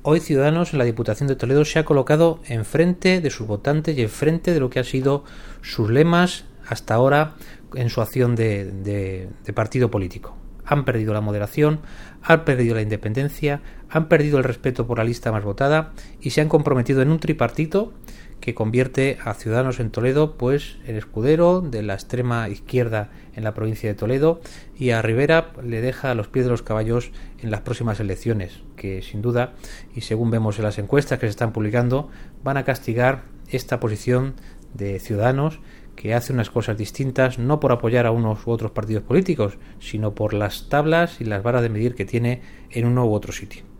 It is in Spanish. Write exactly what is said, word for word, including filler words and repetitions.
Hoy Ciudadanos en la Diputación de Toledo se ha colocado enfrente de sus votantes y enfrente de lo que han sido sus lemas hasta ahora en su acción de, de, de partido político. Han perdido la moderación, han perdido la independencia, han perdido el respeto por la lista más votada y se han comprometido en un tripartito que convierte a Ciudadanos en Toledo pues el escudero de la extrema izquierda en la provincia de Toledo, y a Rivera le deja a los pies de los caballos en las próximas elecciones, que sin duda, y según vemos en las encuestas que se están publicando, van a castigar esta posición de Ciudadanos, que hace unas cosas distintas, no por apoyar a unos u otros partidos políticos, sino por las tablas y las varas de medir que tiene en uno u otro sitio.